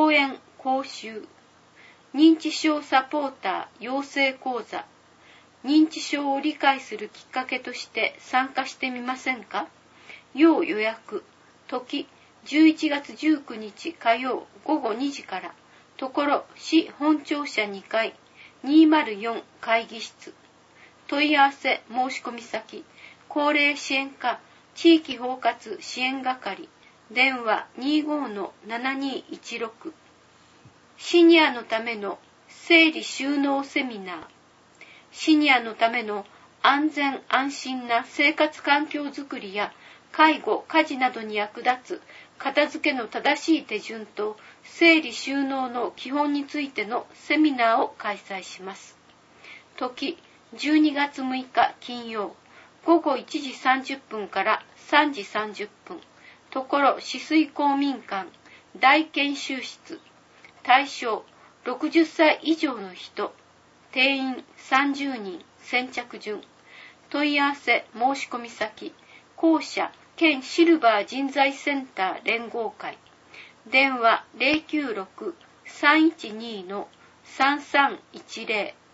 講演講習、認知症サポーター養成講座、認知症を理解するきっかけとして参加してみませんか。要予約、時11月19日火曜午後2時から、ところ市本庁舎2階204会議室。問い合わせ申し込み先、高齢支援課地域包括支援係、電話 25-7216。シニアのための整理収納セミナー。シニアのための安全安心な生活環境づくりや介護・家事などに役立つ片付けの正しい手順と整理収納の基本についてのセミナーを開催します。時12月6日金曜午後1時30分から3時30分。ところ止水公民館大研修室。対象60歳以上の人。定員30人。先着順。問い合わせ申し込み先、校舎県シルバー人材センター連合会。電話 096-312-3310。